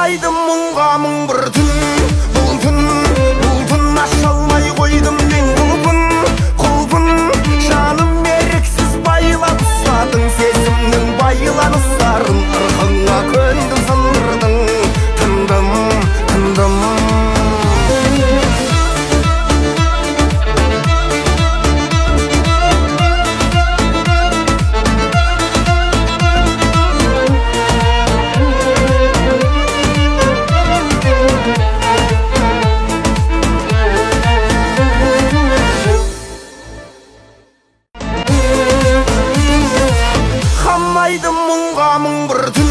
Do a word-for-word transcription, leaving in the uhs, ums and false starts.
Қамайды мұңға мұң бір түн, бұл түн, бұл түн аша алмай қойдым мен құлпын, құлпын. Жаным еріксіз байлап ұстадың сезімнің байланыс сарын, ырқыңа көндім сындырдың, тындым, тындым. Қамайды мұңға мұң бір түн,